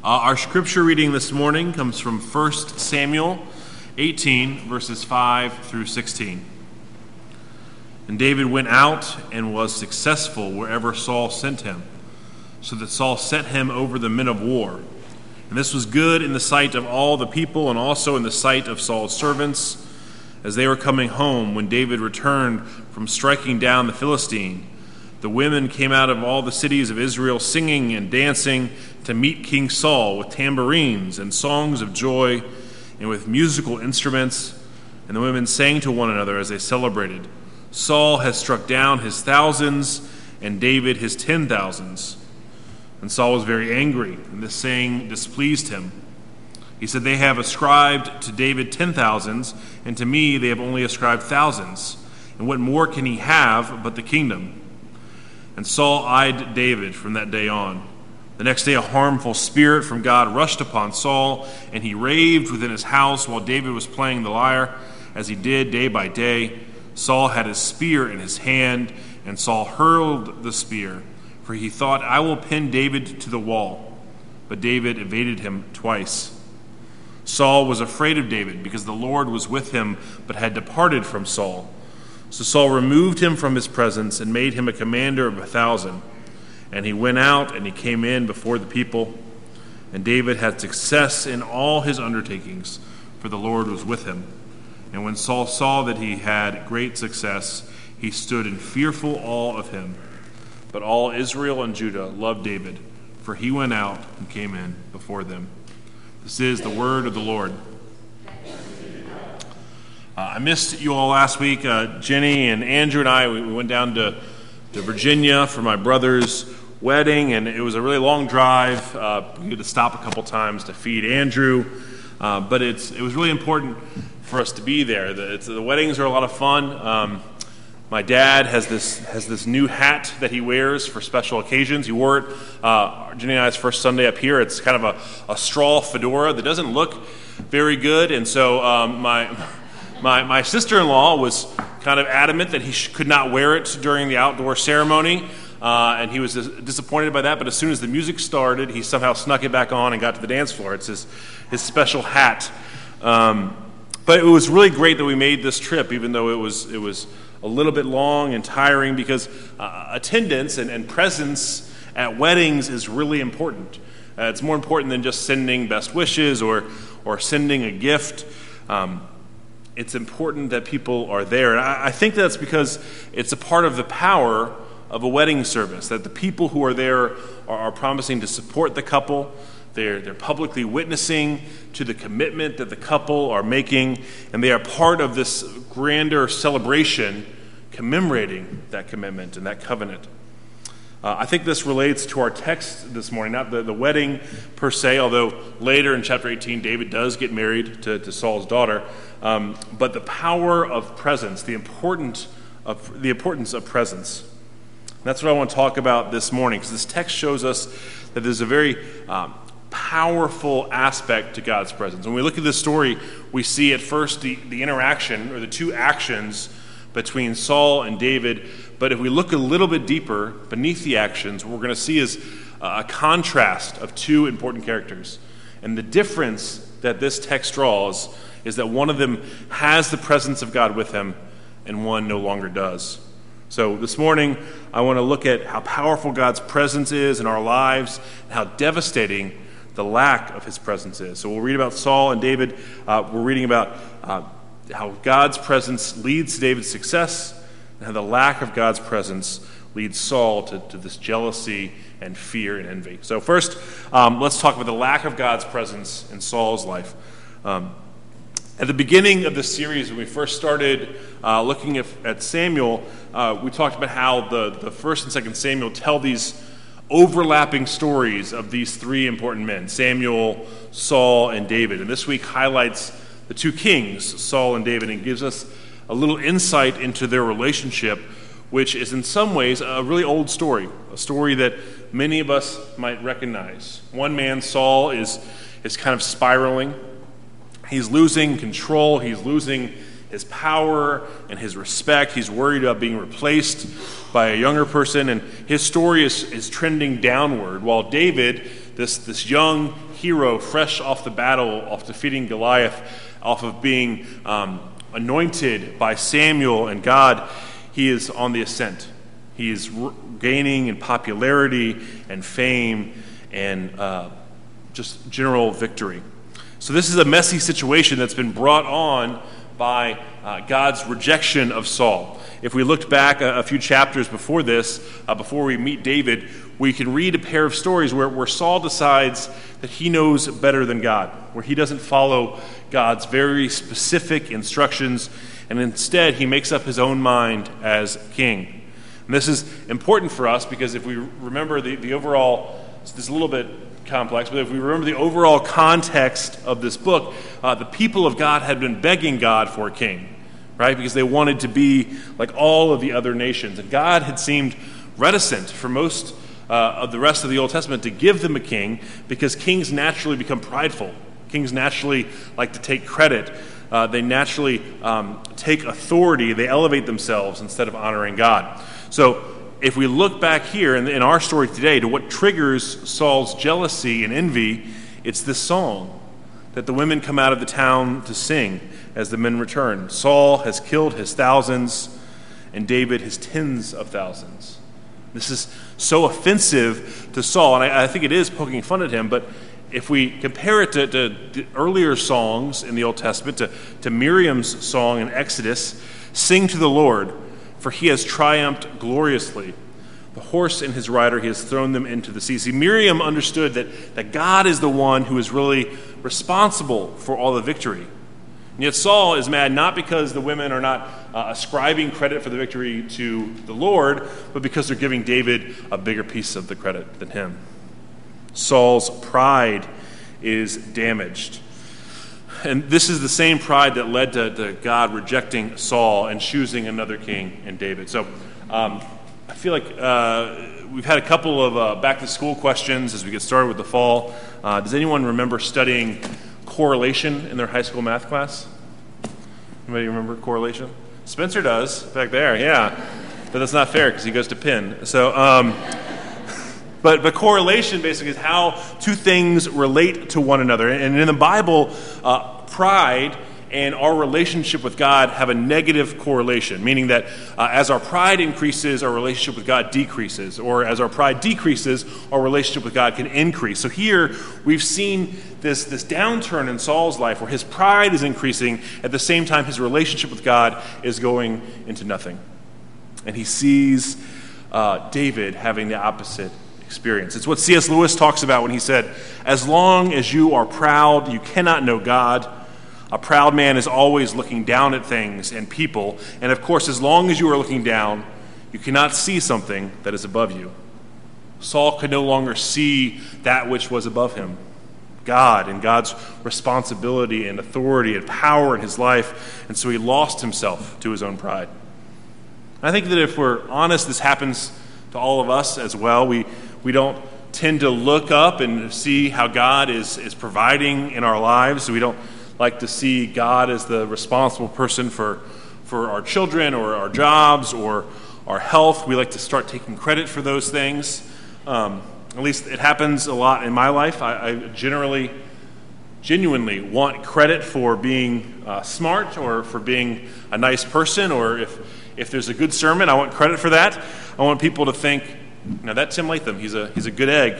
Our scripture reading this morning comes from 1 Samuel 18, verses 5 through 16. And David went out and was successful wherever Saul sent him, so that Saul set him over the men of war. And this was good in the sight of all the people and also in the sight of Saul's servants, as they were coming home when David returned from striking down the Philistine. The women came out of all the cities of Israel singing and dancing to meet King Saul with tambourines and songs of joy and with musical instruments. And the women sang to one another as they celebrated, "Saul has struck down his thousands and David his 10,000s." And Saul was very angry, and this saying displeased him. He said, "They have ascribed to David 10,000s, and to me they have only ascribed thousands. And what more can he have but the kingdom?" And Saul eyed David from that day on. The next day a harmful spirit from God rushed upon Saul, and he raved within his house while David was playing the lyre, as he did day by day. Saul had his spear in his hand, and Saul hurled the spear, for he thought, "I will pin David to the wall." But David evaded him twice. Saul was afraid of David because the Lord was with him, but had departed from Saul. So Saul removed him from his presence and made him a commander of 1,000. And he went out and he came in before the people. And David had success in all his undertakings, for the Lord was with him. And when Saul saw that he had great success, he stood in fearful awe of him. But all Israel and Judah loved David, for he went out and came in before them. This is the word of the Lord. I missed you all last week. Jenny and Andrew and I, we went down to Virginia for my brother's wedding, and it was a really long drive. We had to stop a couple times to feed Andrew, but it was really important for us to be there. The weddings are a lot of fun. My dad has this new hat that he wears for special occasions. He wore it Jenny and I's first Sunday up here. It's kind of a straw fedora that doesn't look very good, and so my sister-in-law was kind of adamant that he could not wear it during the outdoor ceremony, and he was disappointed by that. But as soon as the music started, he somehow snuck it back on and got to the dance floor. It's his special hat. But it was really great that we made this trip, even though it was a little bit long and tiring, because attendance and presence at weddings is really important. It's more important than just sending best wishes or sending a gift. It's important that people are there. And I think that's because it's a part of the power of a wedding service, that the people who are there are promising to support the couple. They're publicly witnessing to the commitment that the couple are making, and they are part of this grander celebration commemorating that commitment and that covenant. I think this relates to our text this morning, not the wedding per se, although later in chapter 18, David does get married to Saul's daughter, but the power of presence, the importance of presence. And that's what I want to talk about this morning, because this text shows us that there's a very powerful aspect to God's presence. When we look at this story, we see at first the interaction, or the two actions between Saul and David. But if we look a little bit deeper beneath the actions, what we're going to see is a contrast of two important characters. And the difference that this text draws is that one of them has the presence of God with him, and one no longer does. So this morning, I want to look at how powerful God's presence is in our lives, and how devastating the lack of his presence is. So we'll read about Saul and David. We're reading about how God's presence leads to David's success, and how the lack of God's presence leads Saul to this jealousy and fear and envy. So first, let's talk about the lack of God's presence in Saul's life. At the beginning of the series, when we first started looking at Samuel, we talked about how the 1st and 2nd Samuel tell these overlapping stories of these three important men, Samuel, Saul, and David. And this week highlights the two kings, Saul and David, and gives us a little insight into their relationship, which is in some ways a really old story, a story that many of us might recognize. One man, Saul, is kind of spiraling. He's losing control. He's losing his power and his respect. He's worried about being replaced by a younger person, and his story is trending downward, while David this young hero, fresh off the battle, off defeating Goliath, off of being anointed by Samuel and God, he is on the ascent. He is gaining in popularity and fame and just general victory. So this is a messy situation that's been brought on by God's rejection of Saul. If we looked back a few chapters before this, before we meet David, we can read a pair of stories where Saul decides that he knows better than God, where he doesn't follow God's very specific instructions, and instead he makes up his own mind as king. And this is important for us because if we remember the overall, this is a little bit complex, but if we remember the overall context of this book, the people of God had been begging God for a king, right? Because they wanted to be like all of the other nations. And God had seemed reticent for most of the rest of the Old Testament to give them a king because kings naturally become prideful. Kings naturally like to take credit. They naturally take authority. They elevate themselves instead of honoring God. So if we look back here in our story today to what triggers Saul's jealousy and envy, it's this song that the women come out of the town to sing as the men return. Saul has killed his thousands, and David his tens of thousands. This is so offensive to Saul, and I think it is poking fun at him, but if we compare it to the earlier songs in the Old Testament, to Miriam's song in Exodus, "Sing to the Lord, for he has triumphed gloriously. The horse and his rider, he has thrown them into the sea." See, Miriam understood that God is the one who is really responsible for all the victory. And yet Saul is mad not because the women are not ascribing credit for the victory to the Lord, but because they're giving David a bigger piece of the credit than him. Saul's pride is damaged. And this is the same pride that led to God rejecting Saul and choosing another king in David. So I feel like we've had a couple of back-to-school questions as we get started with the fall. Does anyone remember studying correlation in their high school math class? Anybody remember correlation? Spencer does, back there, yeah. But that's not fair because he goes to Penn. So, but correlation basically is how two things relate to one another. And in the Bible, pride and our relationship with God have a negative correlation, meaning that as our pride increases, our relationship with God decreases, or as our pride decreases, our relationship with God can increase. So here we've seen this downturn in Saul's life where his pride is increasing, at the same time his relationship with God is going into nothing. And he sees David having the opposite experience. It's what C.S. Lewis talks about when he said, "As long as you are proud, you cannot know God. A proud man is always looking down at things and people, and of course, as long as you are looking down, you cannot see something that is above you." Saul could no longer see that which was above him, God and God's responsibility and authority and power in his life, and so he lost himself to his own pride. I think that if we're honest, this happens to all of us as well. We don't tend to look up and see how God is providing in our lives. We don't like to see God as the responsible person for our children or our jobs or our health. We like to start taking credit for those things. At least it happens a lot in my life. I genuinely want credit for being smart or for being a nice person, or if there's a good sermon, I want credit for that. I want people to think, that Tim Latham, he's a good egg.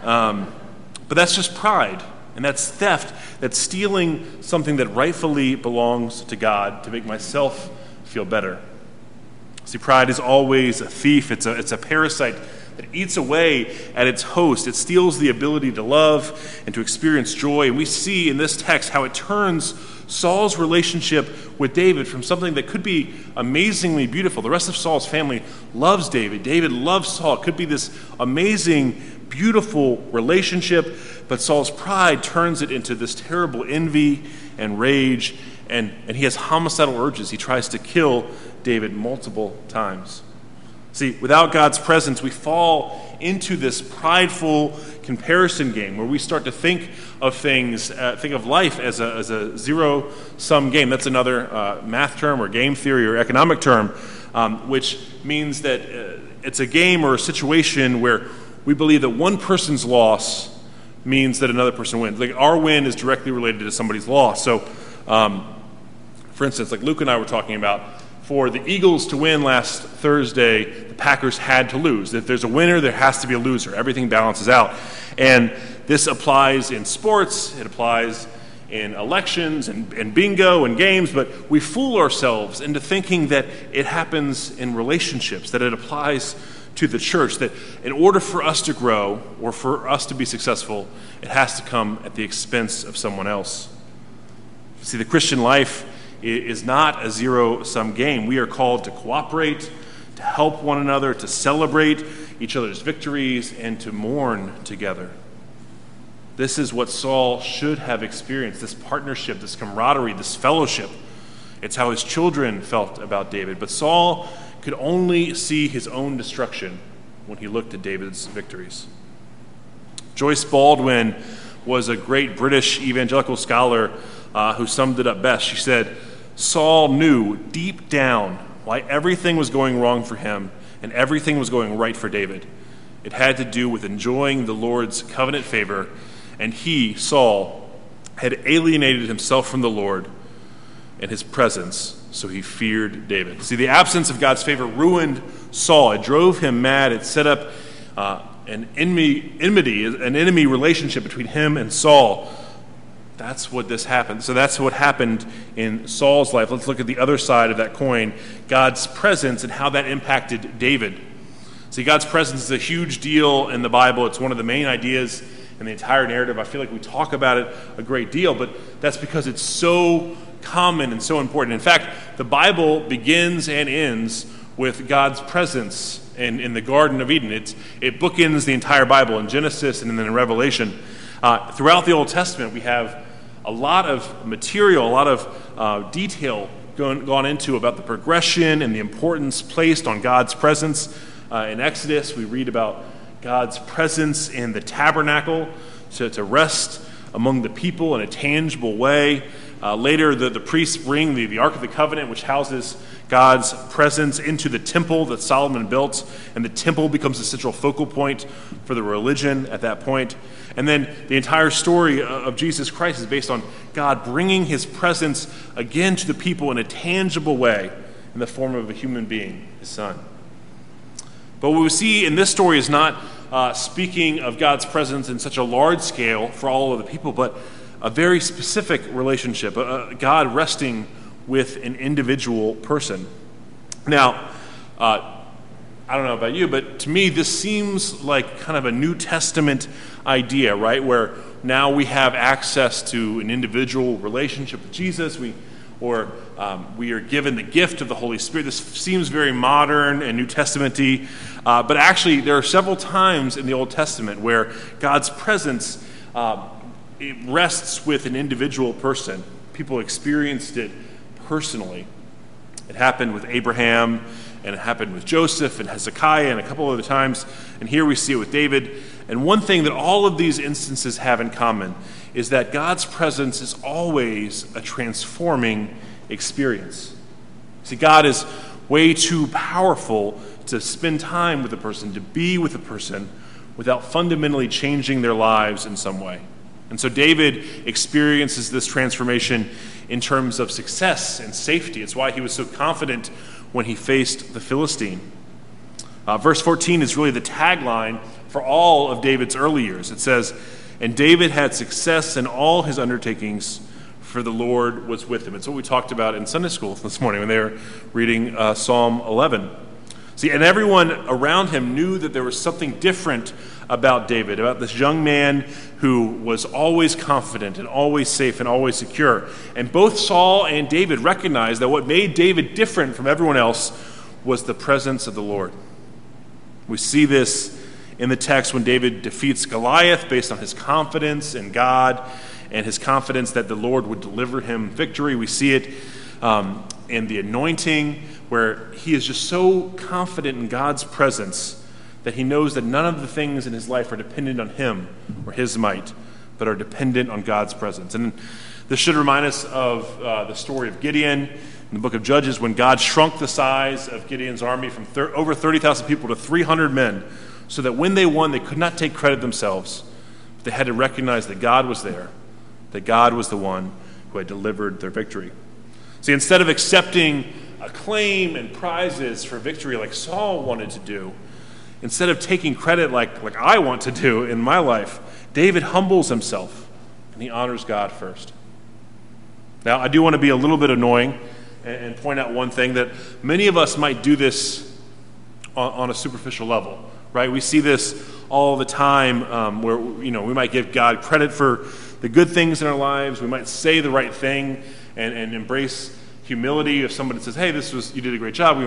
But that's just pride. And that's theft. That's stealing something that rightfully belongs to God to make myself feel better. See, pride is always a thief. It's a parasite that eats away at its host. It steals the ability to love and to experience joy. And we see in this text how it turns Saul's relationship with David from something that could be amazingly beautiful. The rest of Saul's family loves David. David loves Saul. It could be this amazing, beautiful relationship, but Saul's pride turns it into this terrible envy and rage, and he has homicidal urges. He tries to kill David multiple times. See, without God's presence, we fall into this prideful comparison game where we start to think of life as a zero-sum game. That's another math term or game theory or economic term, which means that it's a game or a situation where we believe that one person's loss means that another person wins. Like our win is directly related to somebody's loss. So, for instance, like Luke and I were talking about, for the Eagles to win last Thursday, the Packers had to lose. If there's a winner, there has to be a loser. Everything balances out. And this applies in sports, it applies in elections and bingo and games, but we fool ourselves into thinking that it happens in relationships, that it applies to the church, that in order for us to grow or for us to be successful, it has to come at the expense of someone else. See, the Christian life is not a zero-sum game. We are called to cooperate, to help one another, to celebrate each other's victories, and to mourn together. This is what Saul should have experienced, this partnership, this camaraderie, this fellowship. It's how his children felt about David. But Saul could only see his own destruction when he looked at David's victories. Joyce Baldwin was a great British evangelical scholar who summed it up best. She said, Saul knew deep down why everything was going wrong for him and everything was going right for David. It had to do with enjoying the Lord's covenant favor, and he, Saul, had alienated himself from the Lord and his presence, so he feared David. See, the absence of God's favor ruined Saul. It drove him mad. It set up an enemy relationship between him and Saul. That's what this happened. So that's what happened in Saul's life. Let's look at the other side of that coin, God's presence and how that impacted David. See, God's presence is a huge deal in the Bible. It's one of the main ideas in the entire narrative. I feel like we talk about it a great deal, but that's because it's so common and so important. In fact, the Bible begins and ends with God's presence in the Garden of Eden. It bookends the entire Bible in Genesis and then in Revelation. Throughout the Old Testament, we have a lot of material, a lot of detail gone into about the progression and the importance placed on God's presence. In Exodus, we read about God's presence in the tabernacle to rest among the people in a tangible way. Later, the priests bring the Ark of the Covenant, which houses God's presence, into the temple that Solomon built, and the temple becomes the central focal point for the religion at that point. And then the entire story of Jesus Christ is based on God bringing his presence again to the people in a tangible way in the form of a human being, his son. But what we see in this story is not speaking of God's presence in such a large scale for all of the people, but a very specific relationship, God resting with an individual person. Now, I don't know about you, but to me this seems like kind of a New Testament idea, right? Where now we have access to an individual relationship with Jesus. We are given the gift of the Holy Spirit. This seems very modern and New Testament-y, but actually there are several times in the Old Testament where God's presence it rests with an individual person. People experienced it personally. It happened with Abraham, and it happened with Joseph and Hezekiah and a couple other times, and here we see it with David. And one thing that all of these instances have in common is that God's presence is always a transforming experience. See, God is way too powerful to spend time with a person, to be with a person, without fundamentally changing their lives in some way. And so David experiences this transformation in terms of success and safety. It's why he was so confident when he faced the Philistine. Verse 14 is really the tagline for all of David's early years. It says, "And David had success in all his undertakings, for the Lord was with him." It's what we talked about in Sunday school this morning when they were reading Psalm 11. See, and everyone around him knew that there was something different about David, about this young man who was always confident and always safe and always secure. And both Saul and David recognized that what made David different from everyone else was the presence of the Lord. We see this in the text when David defeats Goliath based on his confidence in God and his confidence that the Lord would deliver him victory. We see it in the anointing, where he is just so confident in God's presence that he knows that none of the things in his life are dependent on him or his might, but are dependent on God's presence. And this should remind us of the story of Gideon in the book of Judges, when God shrunk the size of Gideon's army from over 30,000 people to 300 men, so that when they won, they could not take credit themselves. they had to recognize that God was there, that God was the one who had delivered their victory. See, instead of accepting acclaim and prizes for victory like Saul wanted to do, instead of taking credit like I want to do in my life, David humbles himself and he honors God first. Now, I do want to be a little bit annoying and point out one thing, that many of us might do this on a superficial level, right? We see this all the time where we might give God credit for the good things in our lives. We might say the right thing and embrace humility. If somebody says, "Hey, you did a great job,"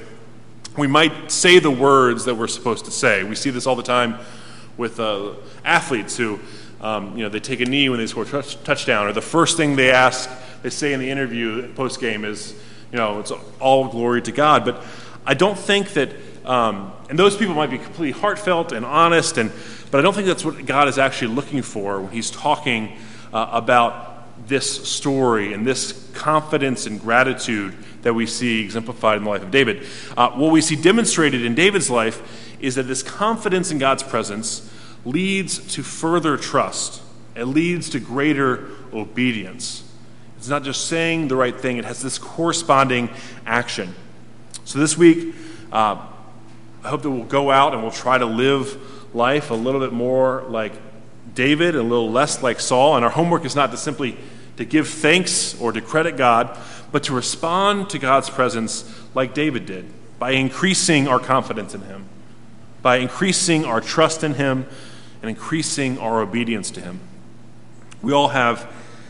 we might say the words that we're supposed to say. We see this all the time with athletes who, they take a knee when they score a touchdown, or the first thing they say in the interview post game is, it's all glory to God. But I don't think that, and those people might be completely heartfelt and honest, but I don't think that's what God is actually looking for when He's talking about this story and this confidence and gratitude that we see exemplified in the life of David. What we see demonstrated in David's life is that this confidence in God's presence leads to further trust. It leads to greater obedience. It's not just saying the right thing, it has this corresponding action. So this week, I hope that we'll go out and we'll try to live life a little bit more like David, a little less like Saul. And our homework is not to simply to give thanks or to credit God, but to respond to God's presence like David did, by increasing our confidence in Him, by increasing our trust in Him, and increasing our obedience to Him. We all have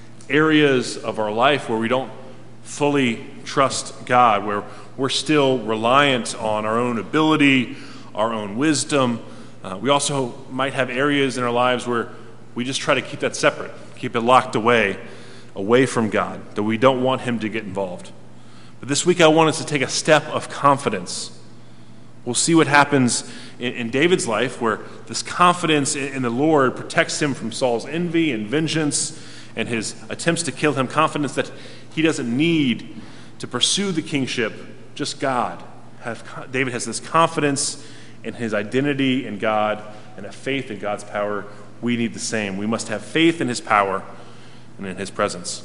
areas of our life where we don't fully trust God, where we're still reliant on our own ability, our own wisdom. We also might have areas in our lives where we just try to keep that separate, keep it locked away from God, that we don't want Him to get involved. But this week I want us to take a step of confidence. We'll see what happens in David's life, where this confidence in the Lord protects him from Saul's envy and vengeance and his attempts to kill him, confidence that he doesn't need to pursue the kingship, just God. David has this confidence in his identity in God and a faith in God's power. We need the same. We must have faith in His power and in His presence.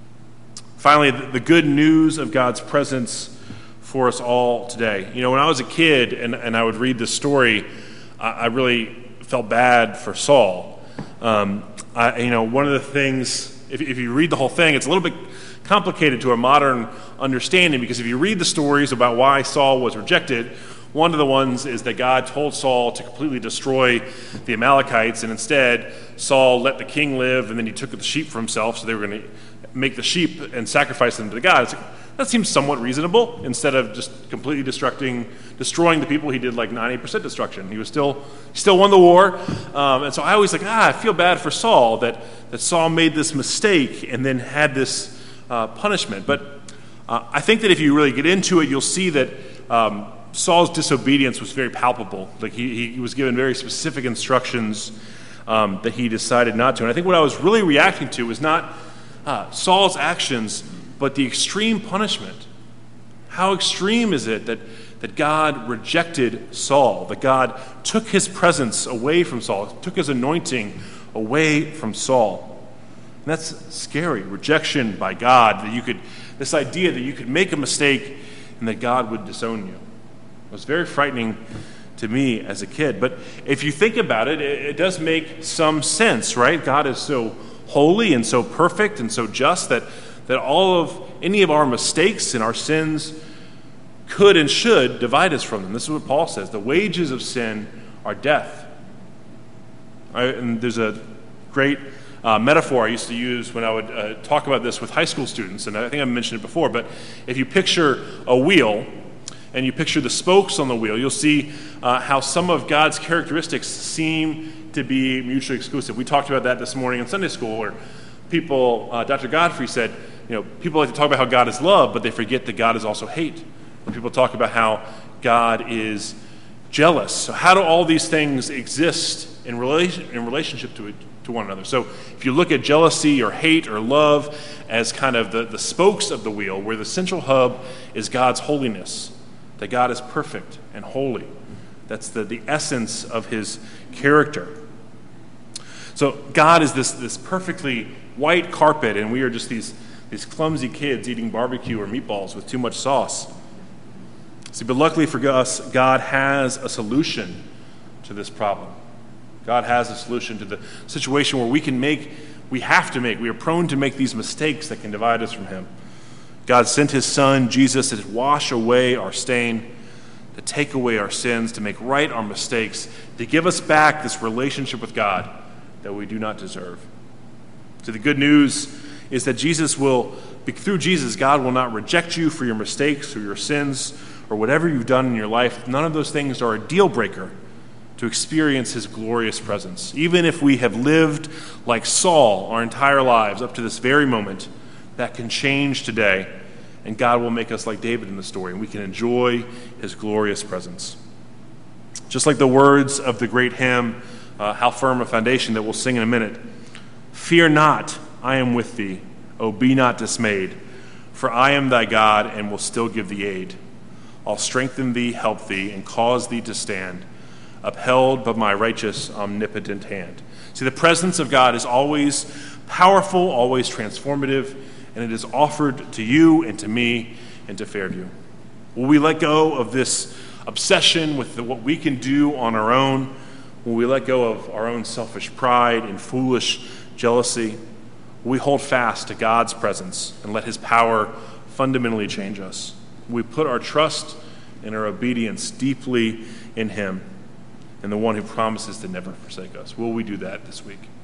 Finally, the good news of God's presence for us all today. When I was a kid and I would read this story, I really felt bad for Saul. One of the things, if you read the whole thing, it's a little bit complicated to a modern understanding, because if you read the stories about why Saul was rejected, one of the ones is that God told Saul to completely destroy the Amalekites, and instead Saul let the king live, and then he took the sheep for himself, so they were going to make the sheep and sacrifice them to the gods. That seems somewhat reasonable. Instead of just completely destroying the people, he did like 90% destruction. He still won the war. And so I always I feel bad for Saul that Saul made this mistake and then had this punishment. But I think that if you really get into it, you'll see that Saul's disobedience was very palpable. Like he was given very specific instructions that he decided not to. And I think what I was really reacting to was not Saul's actions, but the extreme punishment. How extreme is it that God rejected Saul, that God took His presence away from Saul, took His anointing away from Saul? And that's scary, rejection by God, this idea that you could make a mistake and that God would disown you. It was very frightening to me as a kid. But if you think about it, it does make some sense, right? God is so holy and so perfect and so just that any of our mistakes and our sins could and should divide us from them. This is what Paul says. The wages of sin are death. And there's a great metaphor I used to use when I would talk about this with high school students, and I think I mentioned it before, but if you picture a wheel and you picture the spokes on the wheel, you'll see how some of God's characteristics seem to be mutually exclusive. We talked about that this morning in Sunday school, where Dr. Godfrey said, people like to talk about how God is love, but they forget that God is also hate. Or people talk about how God is jealous. So how do all these things exist in relationship to one another? So if you look at jealousy or hate or love as kind of the spokes of the wheel, where the central hub is God's holiness, that God is perfect and holy. That's the essence of His character. So God is this perfectly white carpet, and we are just these clumsy kids eating barbecue or meatballs with too much sauce. See, but luckily for us, God has a solution to this problem. God has a solution to the situation where we are prone to make these mistakes that can divide us from him. God sent his son, Jesus, to wash away our stain, to take away our sins, to make right our mistakes, to give us back this relationship with God that we do not deserve. So the good news is that through Jesus, God will not reject you for your mistakes or your sins or whatever you've done in your life. None of those things are a deal breaker to experience his glorious presence. Even if we have lived like Saul our entire lives up to this very moment, that can change today, and God will make us like David in the story, and we can enjoy his glorious presence. Just like the words of the great hymn, How Firm a Foundation, that we'll sing in a minute. Fear not, I am with thee. Oh, be not dismayed, for I am thy God and will still give thee aid. I'll strengthen thee, help thee, and cause thee to stand, upheld by my righteous, omnipotent hand. See, the presence of God is always powerful, always transformative, and it is offered to you and to me and to Fairview. Will we let go of this obsession with what we can do on our own? Will we let go of our own selfish pride and foolish jealousy? Will we hold fast to God's presence and let his power fundamentally change us? Will we put our trust and our obedience deeply in him and the one who promises to never forsake us? Will we do that this week?